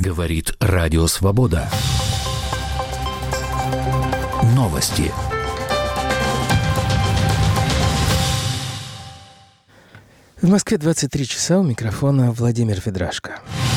Говорит Радио Свобода. Новости. В Москве 23 часа, у микрофона Владимир Федрашко.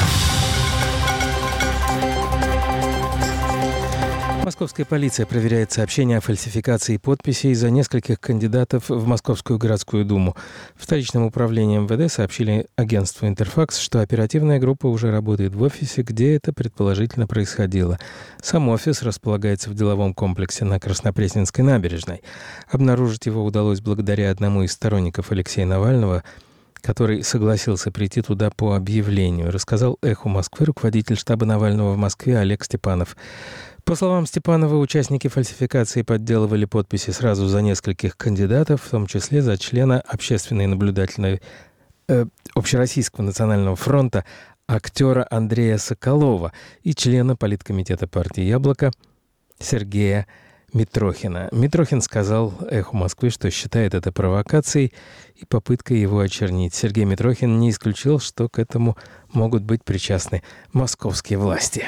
Московская полиция проверяет сообщения о фальсификации подписей за нескольких кандидатов в Московскую городскую думу. В столичном управлении МВД сообщили агентству «Интерфакс», что оперативная группа уже работает в офисе, где это предположительно происходило. Сам офис располагается в деловом комплексе на Краснопресненской набережной. Обнаружить его удалось благодаря одному из сторонников Алексея Навального, который согласился прийти туда по объявлению, рассказал «Эху Москвы» руководитель штаба Навального в Москве Олег Степанов. По словам Степанова, участники фальсификации подделывали подписи сразу за нескольких кандидатов, в том числе за члена Общественной наблюдательной Общероссийского национального фронта актера Андрея Соколова и члена политкомитета партии «Яблоко» Сергея Митрохина. Митрохин сказал «Эху Москвы», что считает это провокацией и попыткой его очернить. Сергей Митрохин не исключил, что к этому могут быть причастны московские власти.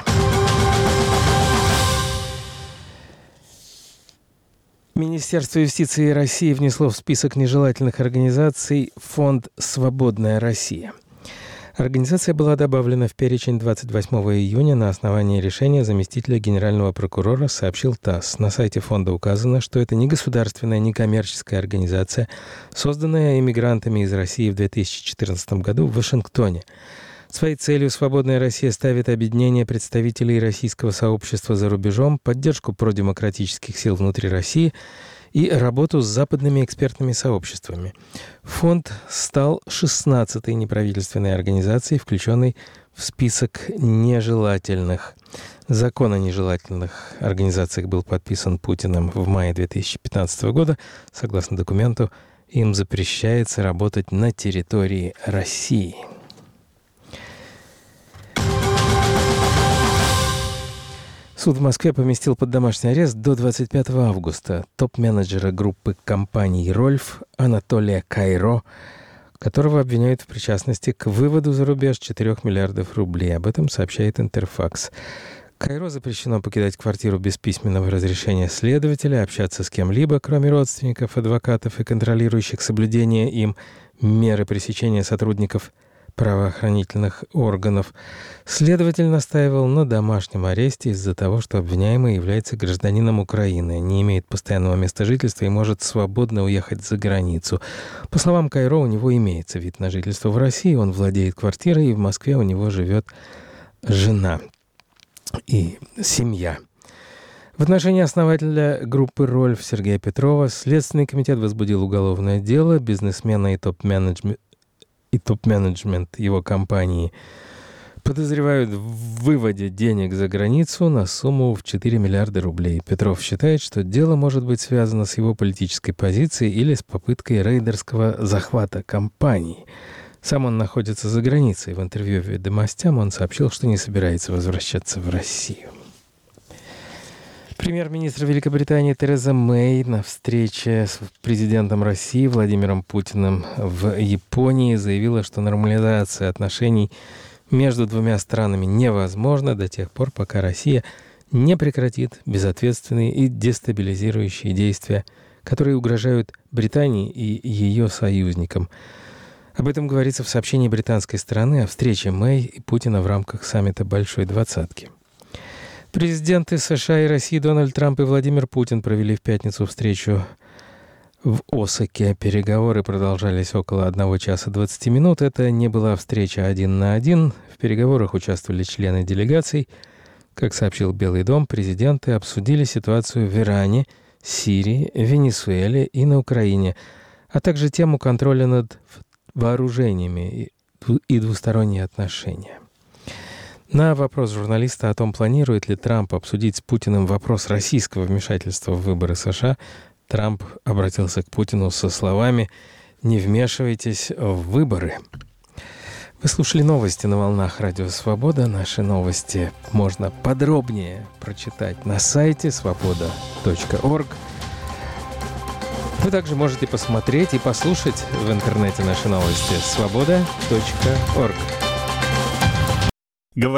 Министерство юстиции России внесло в список нежелательных организаций фонд «Свободная Россия». Организация была добавлена в перечень 28 июня на основании решения заместителя генерального прокурора, сообщил ТАСС. На сайте фонда указано, что это не государственная, не коммерческая организация, созданная иммигрантами из России в 2014 году в Вашингтоне. Своей целью «Свободная Россия» ставит объединение представителей российского сообщества за рубежом, поддержку продемократических сил внутри России и работу с западными экспертными сообществами. Фонд стал 16-й неправительственной организацией, включенной в список нежелательных. Закон о нежелательных организациях был подписан Путиным в мае 2015 года. Согласно документу, им запрещается работать на территории России. Суд в Москве поместил под домашний арест до 25 августа топ-менеджера группы компаний «Рольф» Анатолия Кайро, которого обвиняют в причастности к выводу за рубеж 4 миллиардов рублей. Об этом сообщает «Интерфакс». Кайро запрещено покидать квартиру без письменного разрешения следователя, общаться с кем-либо, кроме родственников, адвокатов и контролирующих соблюдение им меры пресечения сотрудников правоохранительных органов. Следователь настаивал на домашнем аресте из-за того, что обвиняемый является гражданином Украины, не имеет постоянного места жительства и может свободно уехать за границу. По словам Кайро, у него имеется вид на жительство в России, он владеет квартирой, и в Москве у него живет жена и семья. В отношении основателя группы «Рольф» Сергея Петрова Следственный комитет возбудил уголовное дело. Бизнесмена и топ-менеджмент его компании подозревают в выводе денег за границу на сумму в 4 миллиарда рублей. Петров считает, что дело может быть связано с его политической позицией или с попыткой рейдерского захвата компании. Сам он находится за границей. В интервью «Ведомостям» он сообщил, что не собирается возвращаться в Россию. Премьер-министр Великобритании Тереза Мэй на встрече с президентом России Владимиром Путиным в Японии заявила, что нормализация отношений между двумя странами невозможна до тех пор, пока Россия не прекратит безответственные и дестабилизирующие действия, которые угрожают Британии и ее союзникам. Об этом говорится в сообщении британской стороны о встрече Мэй и Путина в рамках саммита «Большой двадцатки». Президенты США и России Дональд Трамп и Владимир Путин провели в пятницу встречу в Осаке. Переговоры продолжались около 1 часа 20 минут. Это не была встреча 1 на 1. В переговорах участвовали члены делегаций. Как сообщил Белый дом, президенты обсудили ситуацию в Иране, Сирии, Венесуэле и на Украине, а также тему контроля над вооружениями и двусторонние отношения. На вопрос журналиста о том, планирует ли Трамп обсудить с Путиным вопрос российского вмешательства в выборы США, Трамп обратился к Путину со словами «Не вмешивайтесь в выборы». Вы слушали новости на волнах Радио Свобода. Наши новости можно подробнее прочитать на сайте svoboda.org. Вы также можете посмотреть и послушать в интернете наши новости svoboda.org.